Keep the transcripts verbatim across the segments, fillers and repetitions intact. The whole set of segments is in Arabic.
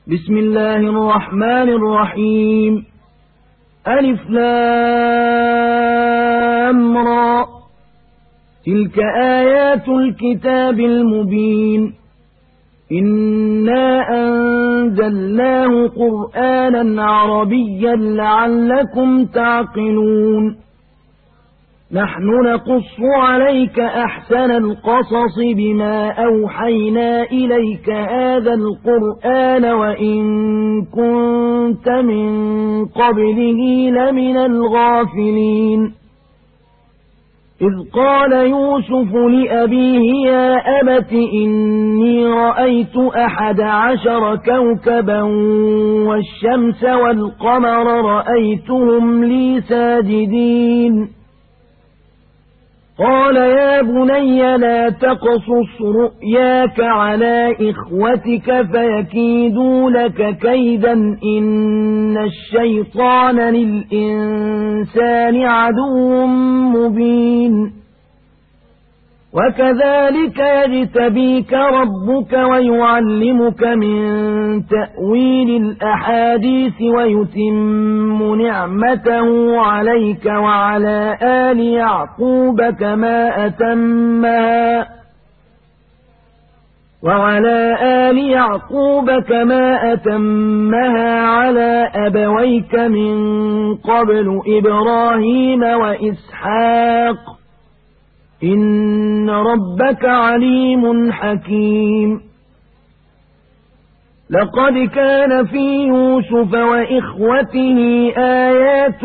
بسم الله الرحمن الرحيم. ألف لام را، تلك آيات الكتاب المبين. إنا أنزلناه قرآنا عربيا لعلكم تعقلون. نحن نقص عليك أحسن القصص بما أوحينا إليك هذا القرآن وإن كنت من قبله لمن الغافلين. إذ قال يوسف لأبيه يا أبت إني رأيت أحد عشر كوكبا والشمس والقمر رأيتهم لي ساجدين. قال يا بني لا تقصص رؤياك على إخوتك فيكيدوا لك كيدا إن الشيطان للإنسان عدو مبين. وكذلك يجتبيك ربك ويعلمك من تأويل الأحاديث ويتم نعمته عليك وعلى آل يعقوب كما أتمها وعلى آل يعقوب كما أتمها على أبويك من قبل إبراهيم وإسحاق إن ربك عليم حكيم. لقد كان في يوسف وإخوته آيات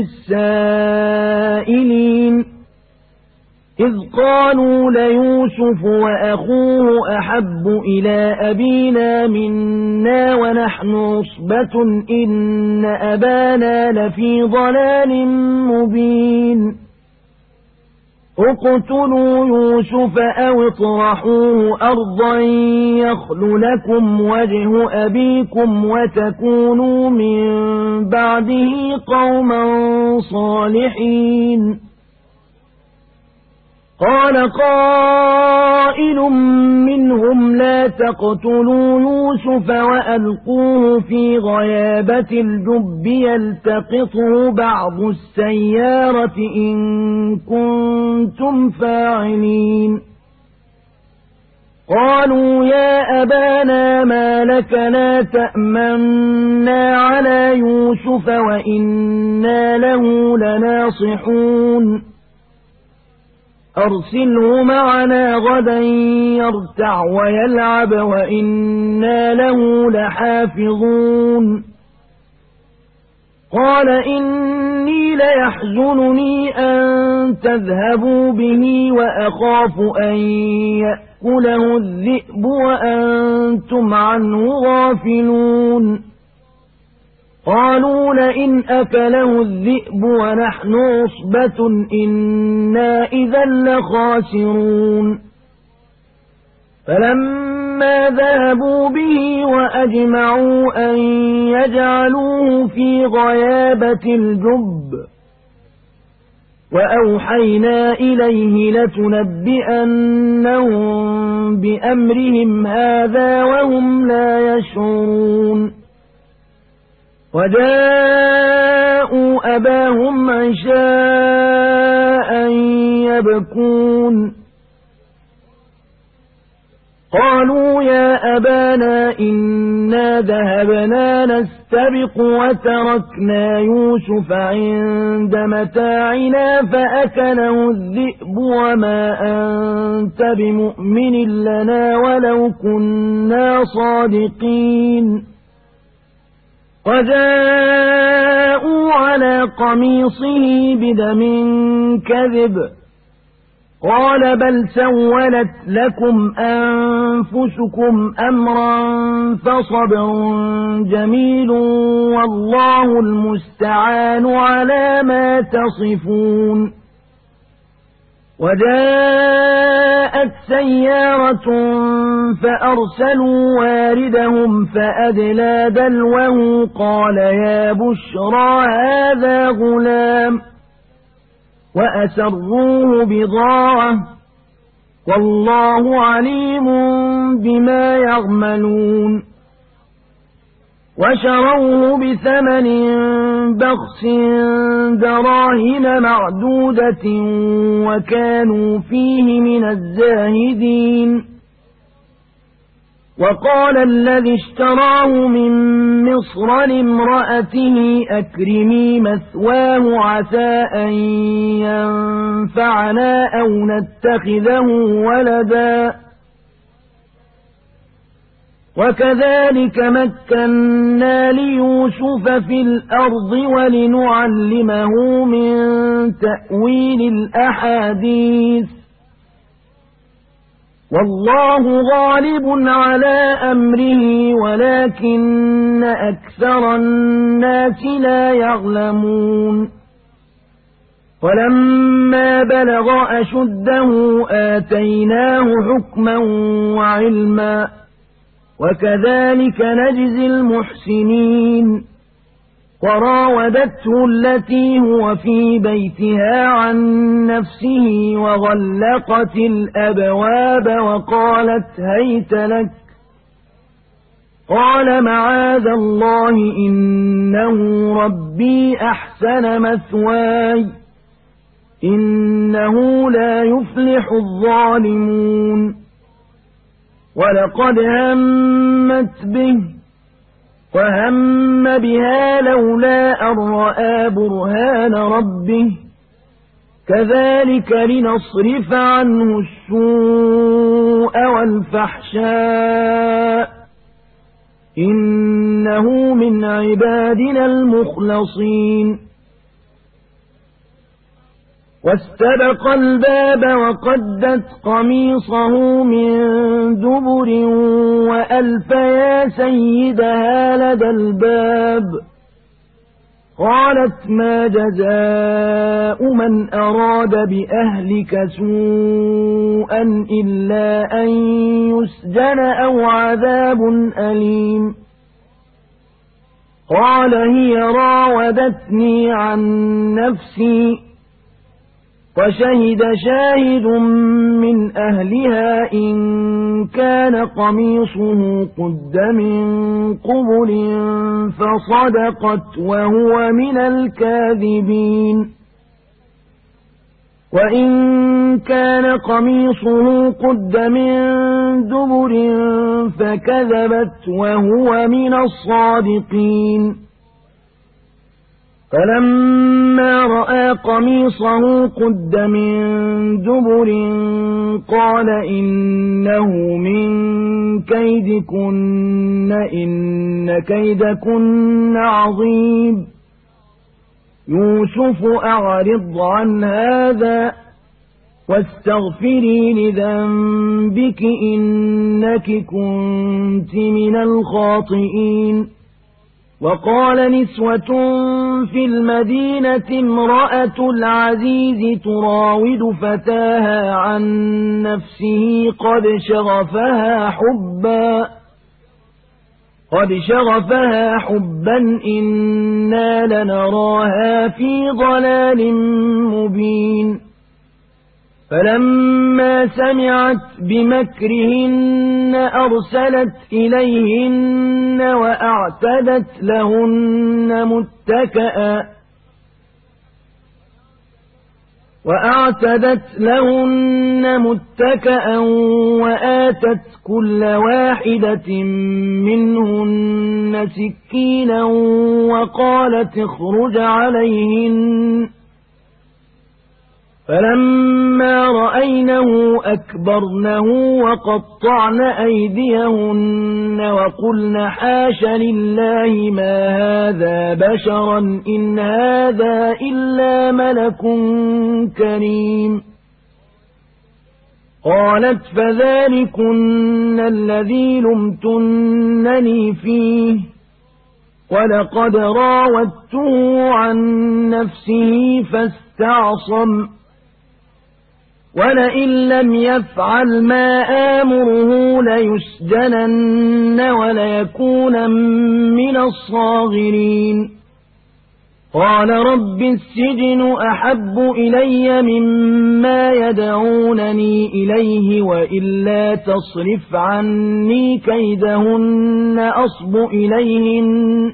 للسائلين إذ قالوا ليوسف وأخوه أحب إلى أبينا منا ونحن عصبة إن أبانا لفي ضلال مبين. اقتلوا يوسف أو اطرحوه أرضا يخل لكم وجه أبيكم وتكونوا من بعده قوما صالحين. قال قائل منهم لا تقتلوا يوسف وألقوه في غيابة الجب يلتقطه بعض السيارة إن كنتم فاعلين. قالوا يا أبانا ما لك لا تأمنا على يوسف وإنا له لناصحون. أرسله معنا غدا يرتع ويلعب وإنا له لحافظون. قال إني ليحزنني أن تذهبوا به وأخاف أن يأكله الذئب وأنتم عنه غافلون. قالوا لئن أكله الذئب ونحن عصبة إنا إذا لخاسرون. فلما ذهبوا به وأجمعوا أن يجعلوه في غيابة الجب وأوحينا إليه لتنبئنهم بأمرهم هذا وهم لا يشعرون. وجاءوا أباهم عشاء يبكون. قالوا يا أبانا إنا ذهبنا نستبق وتركنا يوسف عند متاعنا فأكله الذئب وما أنت بمؤمن لنا ولو كنا صادقين. وجاءوا على قميصه بدم كذب قال بل سولت لكم أنفسكم أمرا فصبر جميل والله المستعان على ما تصفون. وجاءت سيارة فأرسلوا واردهم فأدلى دلوه قال يا بشرى هذا غلام وأسروه بضاعة والله عليم بما يعملون. وشروه بثمن بخس دراهم معدودة وكانوا فيه من الزاهدين. وقال الذي اشتراه من مصر لامرأته أكرمي مثواه عسى أن ينفعنا أو نتخذه ولدا وكذلك مكنا ليوسف في الأرض ولنعلمه من تأويل الأحاديث والله غالب على أمره ولكن أكثر الناس لا يعلمون. ولما بلغ أشده آتيناه حكما وعلما وكذلك نجزي المحسنين. وراودته التي هو في بيتها عن نفسه وغلقت الأبواب وقالت هيت لك قال معاذ الله إنه ربي أحسن مثواي إنه لا يفلح الظالمون. ولقد همت به وهم بها لولا أن رأى برهان ربه كذلك لنصرف عنه السوء والفحشاء إنه من عبادنا المخلصين. واستبق الباب وقدت قميصه من دبر وألف يا سيدها لدى الباب قالت ما جزاء من أراد بأهلك سوءا إلا أن يسجن أو عذاب أليم. قال هي راودتني عن نفسي وشهد شاهد من أهلها إن كان قميصه قد من قبل فصدقت وهو من الكاذبين. وإن كان قميصه قد من دبر فكذبت وهو من الصادقين. فلما رأى قميصه قد من دبر قال إنه من كيدكن إن كيدكن عظيم. يوسف أعرض عن هذا واستغفري لذنبك إنك كنت من الخاطئين. وقال نسوة في المدينة امرأة العزيز تراود فتاها عن نفسه قد شغفها حبا قد شغفها حبا إنا لنراها في ضلال مبين. فلما سمعت بمكرهن أرسلت إليهن وأعتدت لهن متكئا وأعتدت لهن متكئا وآتت كل واحدة منهن سكينا وقالت اخرج عليهن. فلما رأينه أكبرنه وقطعن أيديهن وقلن حاش لله ما هذا بشرا إن هذا إلا ملك كريم. قالت فذلكن الذي لمتنني فيه ولقد راودته عن نفسه فاستعصم ولئن لم يفعل ما آمره ليسجنن وليكون من الصاغرين. قال رب السجن أحب إلي مما يدعونني إليه وإلا تصرف عني كيدهن أصب إليهن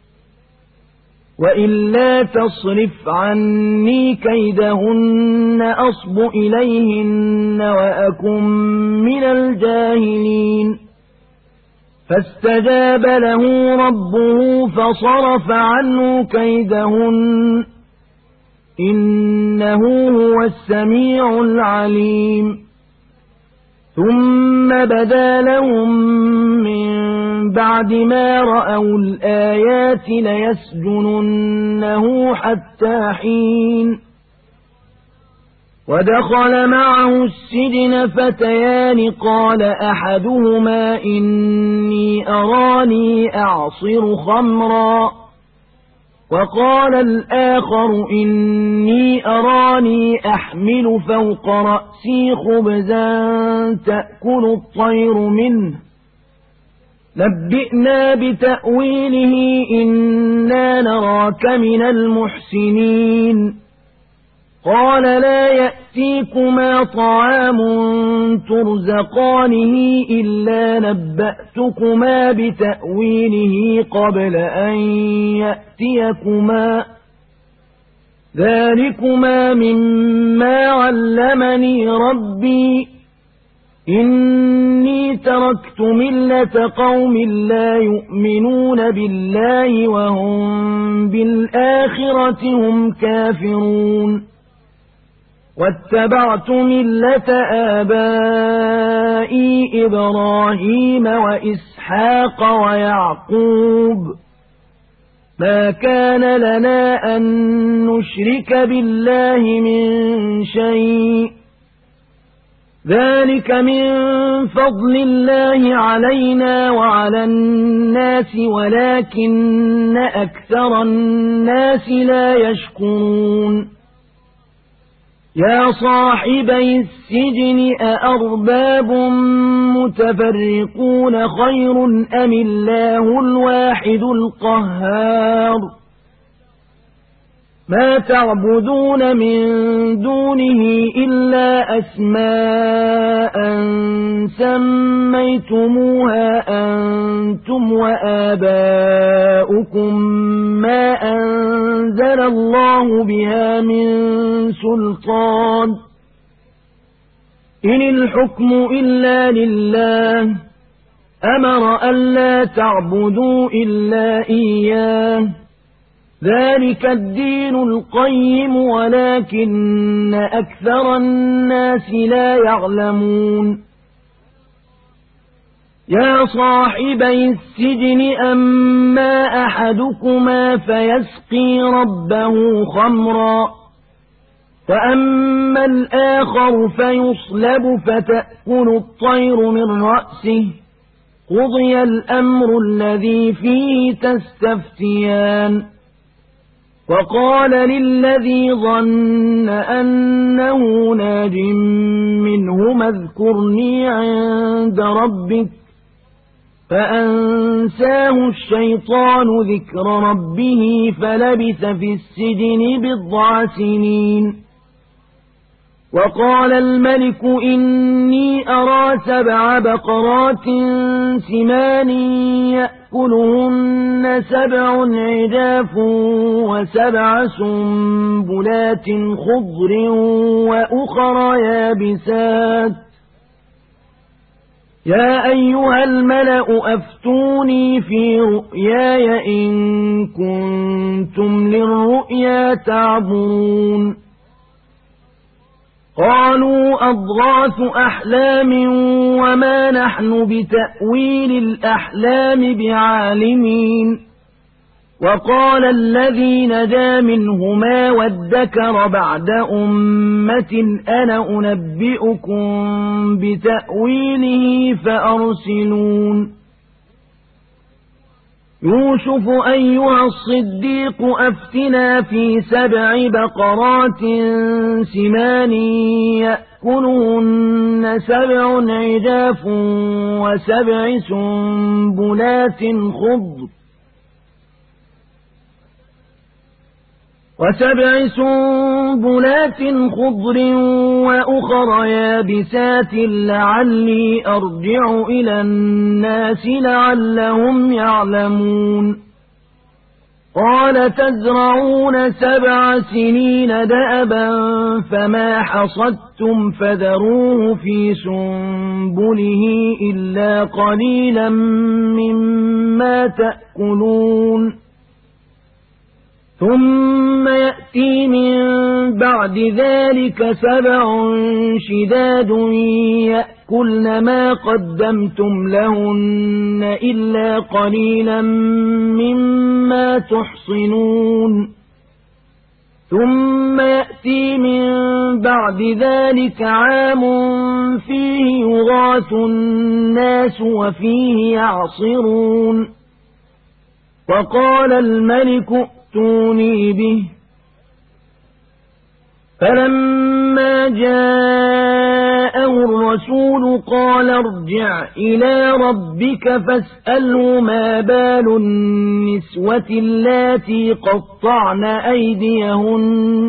وإلا تصرف عني كيدهن أصب إليهن وأكن من الجاهلين فاستجاب له ربه فصرف عنه كيدهن إنه هو السميع العليم ثم بدا لهم من بعد ما رأوا الآيات ليسجننه حتى حين ودخل معه السجن فتيان قال أحدهما إني أراني أعصر خمرا وقال الآخر إني أراني أحمل فوق رأسي خبزا تأكل الطير منه نبئنا بتأويله إنا نراك من المحسنين قال لا يأتيكما طعام ترزقانه إلا نبأتكما بتأويله قبل أن يأتيكما ذلكما مما علمني ربي إني تركت ملة قوم لا يؤمنون بالله وهم بالآخرة هم كافرون واتبعت ملة آبائي إبراهيم وإسحاق ويعقوب ما كان لنا أن نشرك بالله من شيء ذلك من فضل الله علينا وعلى الناس ولكن أكثر الناس لا يشكرون يا صاحبي السجن أأرباب متفرقون خير أم الله الواحد القهار ما تعبدون من دونه إلا أسماء سميتموها أنتم وآباؤكم ما أنزل الله بها من سلطان إن الحكم إلا لله أمر ألا تعبدوا إلا إياه ذلك الدين القيم ولكن أكثر الناس لا يعلمون يا صاحبي السجن أما أحدكما فيسقي ربه خمرا وأما الآخر فيصلب فتأكل الطير من رأسه قضي الأمر الذي فيه تستفتيان وقال للذي ظن أنه ناج منهما اذكرني عند ربك فأنساه الشيطان ذكر ربه فلبث في السجن بضع سنين وقال الملك إني أرى سبع بقرات سمان يأكلهن سبع عجاف وسبع سنبلات خضر وأخر يابسات يا أيها الملأ أفتوني في رؤياي إن كنتم للرؤيا تعبرون قالوا أضغاث أحلام وما نحن بتأويل الأحلام بعالمين وقال الذي نجا منهما وادكر بعد أمة أنا أنبئكم بتأويله فأرسلون يوسف أيها الصديق أفتنا في سبع بقرات سمان يأكلهن سبع عجاف وسبع سنبلات خضر وسبع سنبلات خضر وأخر يابسات لعلي أرجع إلى الناس لعلهم يعلمون قال تزرعون سبع سنين دأبا فما حصدتم فذروه في سنبله إلا قليلا مما تأكلون ثم يأتي من بعد ذلك سبع شداد يأكلن ما قدمتم لهن إلا قليلا مما تحصنون ثم يأتي من بعد ذلك عام فيه يغاث الناس وفيه يعصرون وقال الملك ائتوني به فلما جاءه الرسول قال ارجع إلى ربك فاسأله ما بال النسوة اللاتي قطعن أيديهن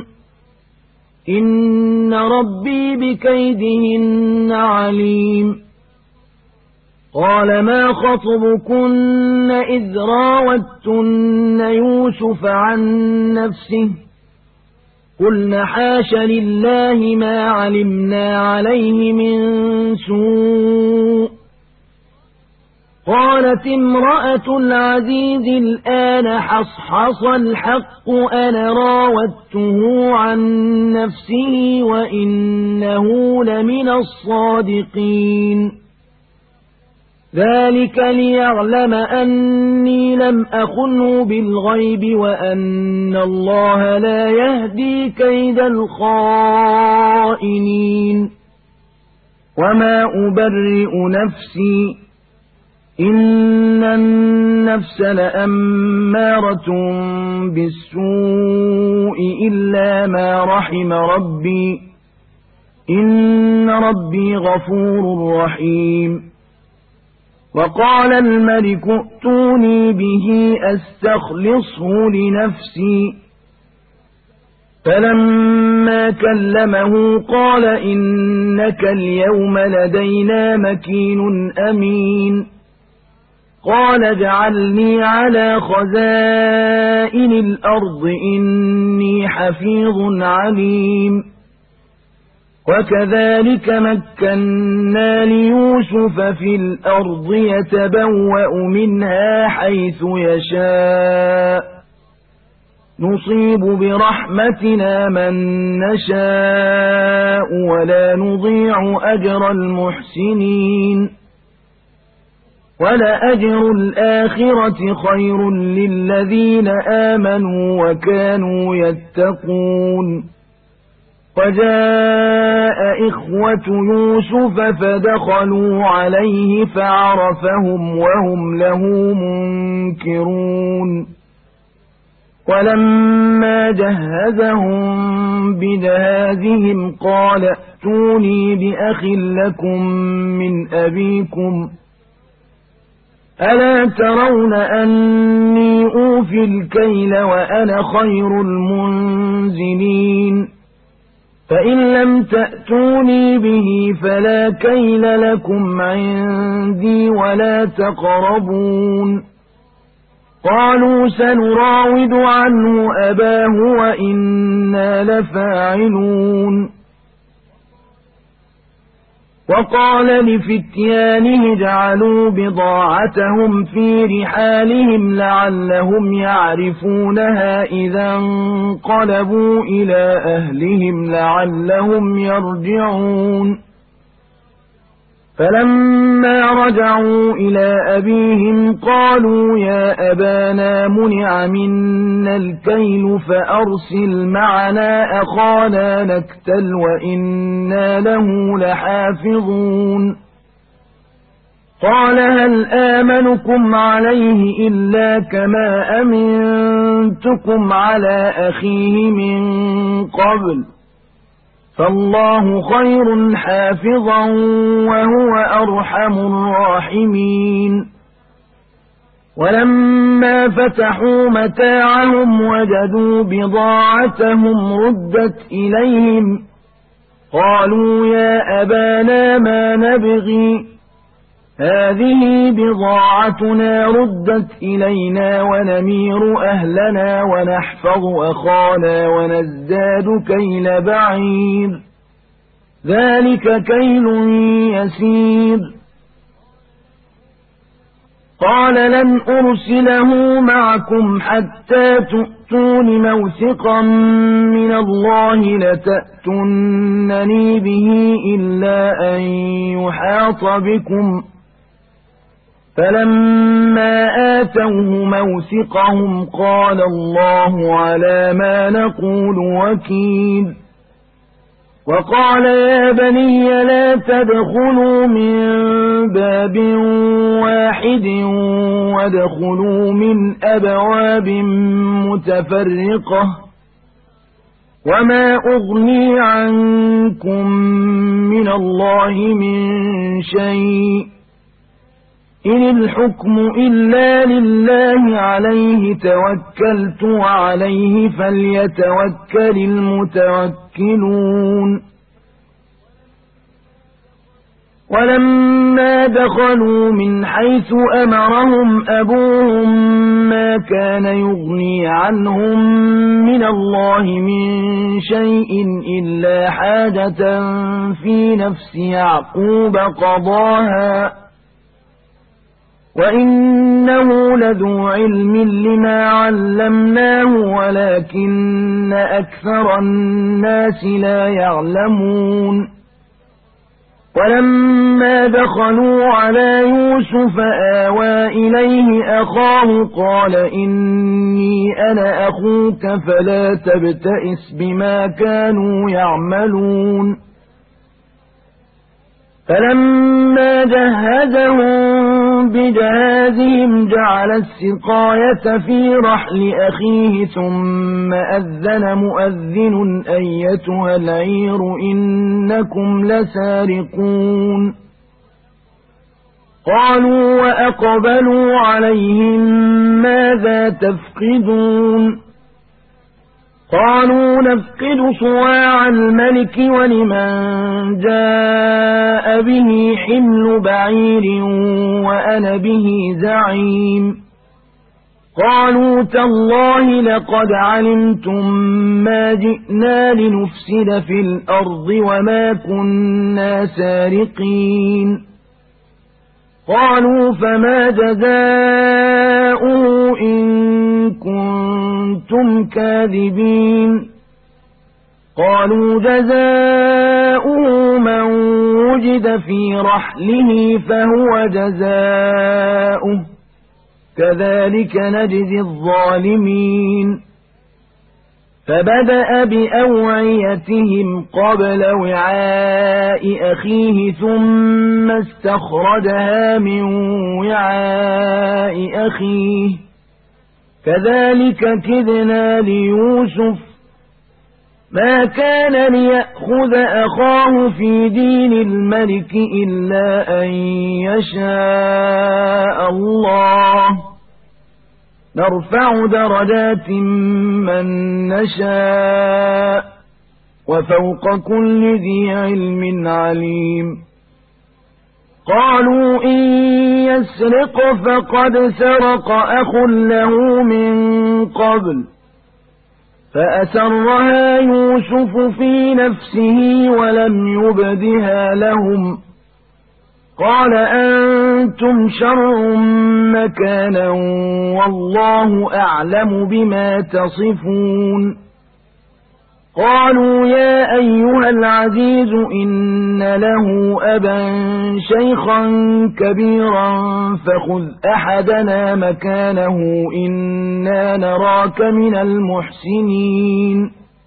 إن ربي بكيدهن عليم قال ما خطبكن إذ راوتن يوسف عن نفسه قلن حاش لله ما علمنا عليه من سوء قالت امرأة العزيز الآن حصحص الحق أنا راودته عن نفسه وإنه لمن الصادقين ذلك ليعلم أني لم أخنه بالغيب وأن الله لا يهدي كيد الخائنين وما أبرئ نفسي إن النفس لأمارة بالسوء إلا ما رحم ربي إن ربي غفور رحيم وقال الملك ائتوني به أستخلصه لنفسي فلما كلمه قال إنك اليوم لدينا مكين أمين قال اجعلني على خزائن الأرض إني حفيظ عليم وكذلك مكنا ليوسف في الأرض يتبوأ منها حيث يشاء نصيب برحمتنا من نشاء ولا نضيع أجر المحسنين ولأجر الآخرة خير للذين آمنوا وكانوا يتقون وجاء إخوة يوسف فدخلوا عليه فعرفهم وهم له منكرون ولما جهزهم بجهازهم قال ائتوني بأخ لكم من أبيكم ألا ترون أني أوفي الكيل وأنا خير المنزلين فإن لم تأتوني به فلا كيل لكم عندي ولا تقربون قالوا سنراود عنه أباه وإنا لفاعلون وقال لفتيانه اجعلوا بضاعتهم في رحالهم لعلهم يعرفونها إذا انقلبوا إلى أهلهم لعلهم يرجعون فلما رجعوا إلى أبيهم قالوا يا أبانا منع منا الكيل فأرسل معنا أخانا نكتل وإنا له لحافظون قال هل آمنكم عليه إلا كما أمنتكم على أخيه من قبل فالله خير حافظا وهو أرحم الراحمين ولما فتحوا متاعهم وجدوا بضاعتهم ردت إليهم قالوا يا أبانا ما نبغي هذه بضاعتنا ردت إلينا ونمير أهلنا ونحفظ أخانا ونزداد كيل بعير ذلك كيل يسير قال لن أرسله معكم حتى تؤتون موثقا من الله لتأتونني به إلا أن يحاط بكم فلما آتوه موثقهم قال الله على ما نقول وكيل وقال يا بني لا تدخلوا من باب واحد وادخلوا من أبواب متفرقة وما أغني عنكم من الله من شيء إن الحكم إلا لله عليه توكلت وعليه فليتوكل المتوكلون ولما دخلوا من حيث أمرهم أبوهم ما كان يغني عنهم من الله من شيء إلا حاجة في نفس يعقوب قضاها وإنه لذو علم لما علمناه ولكن أكثر الناس لا يعلمون ولما دخلوا على يوسف آوى إليه أخاه قال إني أنا أخوك فلا تبتئس بما كانوا يعملون فلما جهزهم بجهازهم جعل السقاية في رحل أخيه ثم أذن مؤذن أيتها العير إنكم لسارقون قالوا وأقبلوا عليهم ماذا تفقدون قالوا نفقد صواع الملك ولمن جاء به حمل بعير وأنا به زعيم قالوا تالله لقد علمتم ما جئنا لنفسد في الأرض وما كنا سارقين قالوا فما جزاؤه إن كنتم كاذبين قالوا جزاؤه من وجد في رحله فهو جزاؤه كذلك نجزي الظالمين فبدأ بأوعيتهم قبل وعاء أخيه ثم استخرجها من وعاء أخيه كذلك كدنا ليوسف ما كان ليأخذ أخاه في دين الملك إلا أن يشاء الله نرفع درجات من نشاء وفوق كل ذي علم عليم قالوا إن يسرق فقد سرق أخ له من قبل فأسرها يوسف في نفسه ولم يبدها لهم قال أنتم شر مكانا والله أعلم بما تصفون قالوا يا أيها العزيز إن له أبا شيخا كبيرا فخذ أحدنا مكانه إنا نراك من المحسنين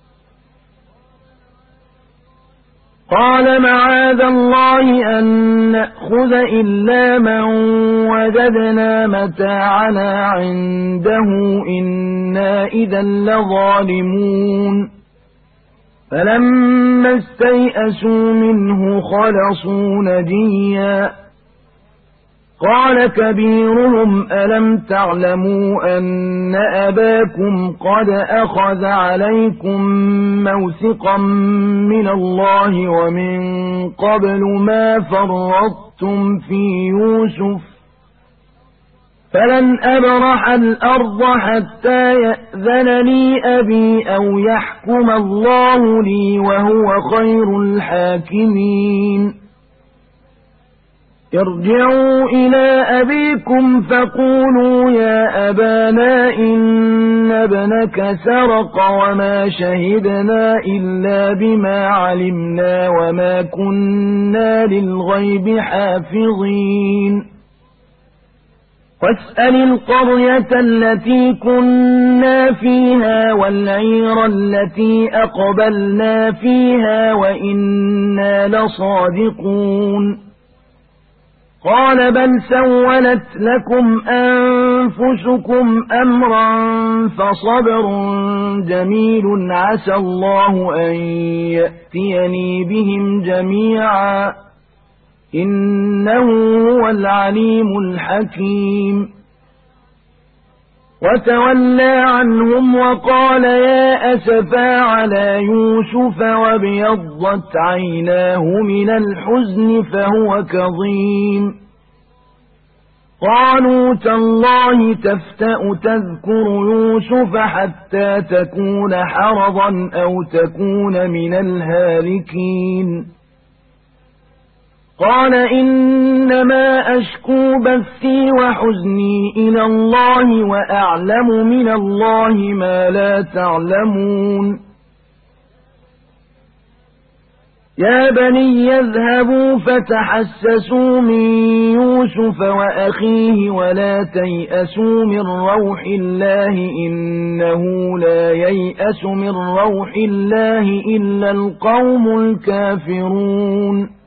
قال معاذ الله أن نأخذ إلا من وجدنا متاعنا عنده إنا إذا لظالمون فلما استيئسوا منه خلصوا نجيا قال كبيرهم ألم تعلموا أن أباكم قد أخذ عليكم موثقا من الله ومن قبل ما فرطتم في يوسف فلن أبرح الأرض حتى يأذن لي أبي أو يحكم الله لي وهو خير الحاكمين ارجعوا إلى أبيكم فقولوا يا أبانا إن ابنك سرق وما شهدنا إلا بما علمنا وما كنا للغيب حافظين واسأل القرية التي كنا فيها والعير التي أقبلنا فيها وإنا لصادقون قال بل سولت لكم أنفسكم أمرا فصبر جميل عسى الله أن يأتيني بهم جميعا إنه هو العليم الحكيم وتولى عنهم وقال يا أسفا على يوسف وابيضت عيناه من الحزن فهو كظيم قالوا تالله تفتأ تذكر يوسف حتى تكون حرضا أو تكون من الهالكين قال إنما أشكو بثي وحزني إلى الله وأعلم من الله ما لا تعلمون يا بني يذهبوا فتحسسوا من يوسف وأخيه ولا تيأسوا من روح الله إنه لا ييأس من روح الله إلا القوم الكافرون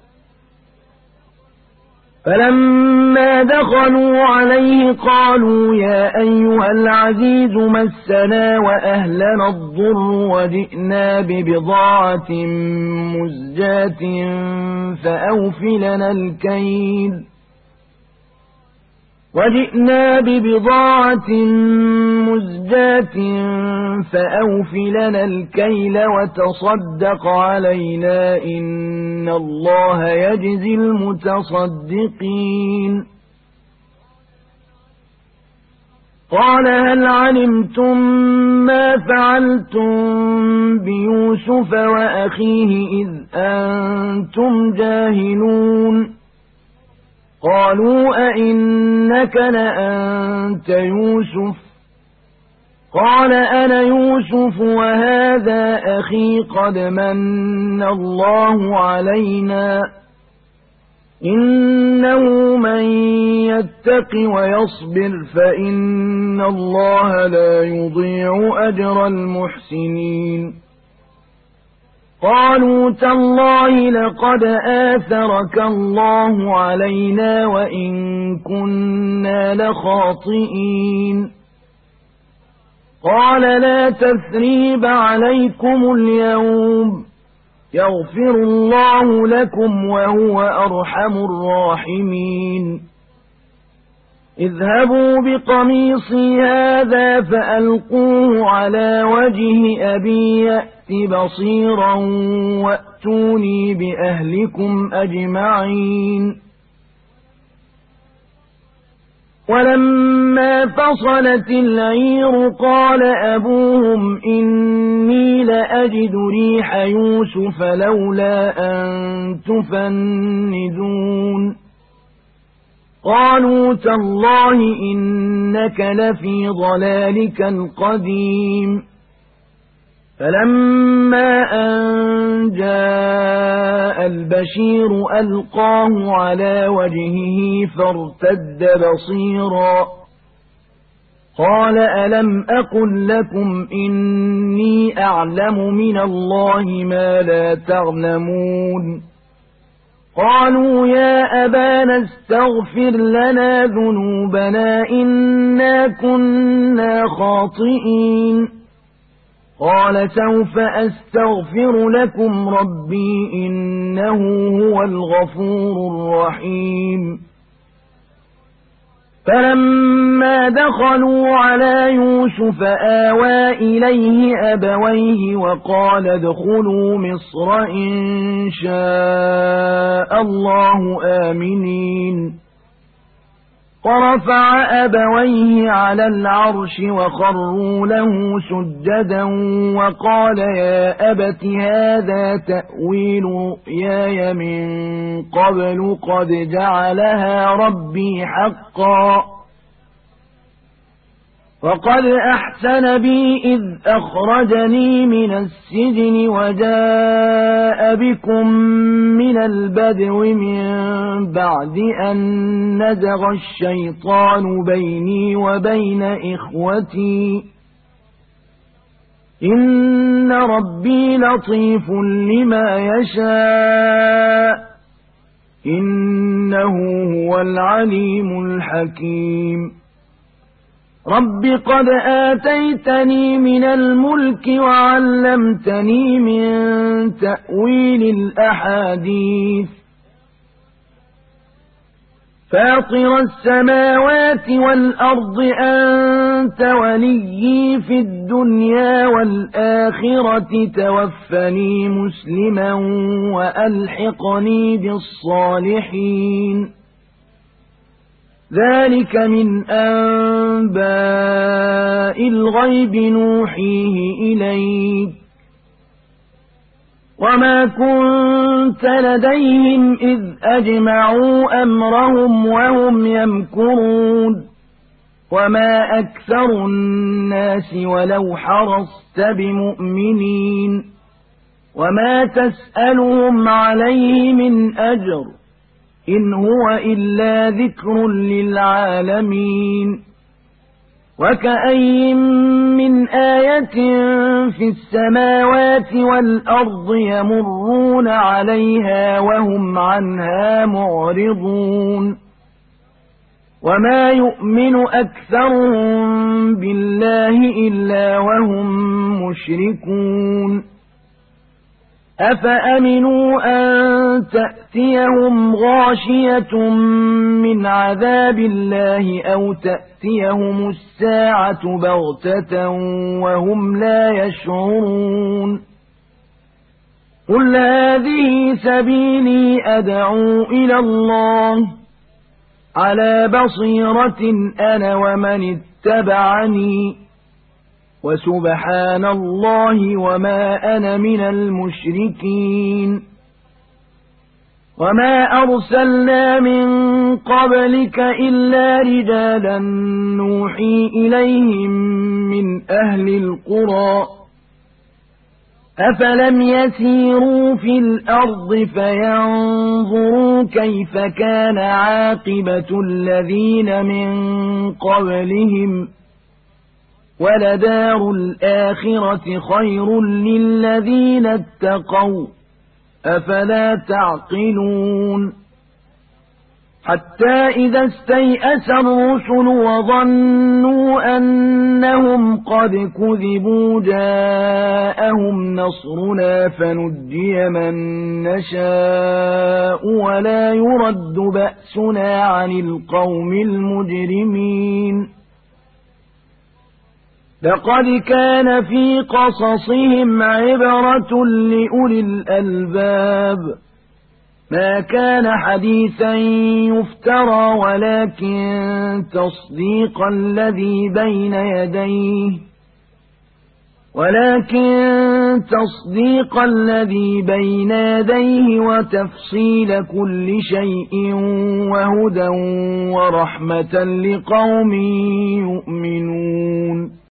فلما دخلوا عليه قالوا يا أيها العزيز مسنا وأهلنا الضر وجئنا ببضاعة مزجاة فأوفلنا الكيل وجئنا ببضاعة مزجاة فأوفلنا الكيل وتصدق علينا إن الله يجزي المتصدقين قال هل علمتم ما فعلتم بيوسف وأخيه إذ أنتم جاهلون قالوا أئنك لأنت يوسف قال أنا يوسف وهذا أخي قد من الله علينا إنه من يتق ويصبر فإن الله لا يضيع أجر المحسنين قالوا تالله لقد آثرك الله علينا وإن كنا لخاطئين قال لا تثريب عليكم اليوم يغفر الله لكم وهو أرحم الراحمين اذهبوا بقميصي هذا فألقوه على وجه أبي يأت بصيرا وأتوني بأهلكم أجمعين ولما فصلت العير قال أبوهم إني لأجد ريح يوسف لولا أن تفندون قالوا تالله إنك لفي ضلالك القديم فلما أن جاء البشير ألقاه على وجهه فارتد بصيرا قال ألم أقل لكم إني أعلم من الله ما لا تعلمون قالوا يا أبانا استغفر لنا ذنوبنا إنا كنا خاطئين قال سوف أستغفر لكم ربي إنه هو الغفور الرحيم فلما دخلوا على يوسف آوى إليه أبويه وقال ادخلوا مصر إن شاء الله آمنين ورفع أبويه على العرش وخروا له سجدا وقال يا أبت هذا تأويل رؤياي من قبل قد جعلها ربي حقا وقد أحسن بي إذ أخرجني من السجن وجاء بكم من البدو من بعد أن نزغ الشيطان بيني وبين إخوتي إن ربي لطيف لما يشاء إنه هو العليم الحكيم رب قد آتيتني من الملك وعلمتني من تأويل الأحاديث فاطر السماوات والأرض أنت وليي في الدنيا والآخرة توفني مسلما وألحقني بالصالحين ذلك من أنباء الغيب نوحيه إليك وما كنت لديهم إذ أجمعوا أمرهم وهم يمكرون وما أكثر الناس ولو حرصت بمؤمنين وما تسألهم عليه من أجر إن هو إلا ذكر للعالمين وكأين من آية في السماوات والأرض يمرون عليها وهم عنها معرضون وما يؤمن أكثرهم بالله إلا وهم مشركون أفأمنوا أن تأتيهم غاشية من عذاب الله أو تأتيهم الساعة بغتة وهم لا يشعرون قل هذه سبيلي أدعو إلى الله على بصيرة أنا ومن اتبعني وسبحان الله وما أنا من المشركين وما أرسلنا من قبلك إلا رجالا نوحي إليهم من أهل القرى أفلم يسيروا في الأرض فينظروا كيف كان عاقبة الذين من قبلهم ولدار الآخرة خير للذين اتقوا أفلا تعقلون حتى إذا استيأس الرسل وظنوا أنهم قد كذبوا جاءهم نصرنا فنجي من نشاء ولا يرد بأسنا عن القوم المجرمين لقد كان في قصصهم عبرة لأولي الألباب ما كان حديثا يفترى ولكن تصديق الذي بين يديه ولكن تصديق الذي بين يديه وتفصيل كل شيء وهدى ورحمة لقوم يؤمنون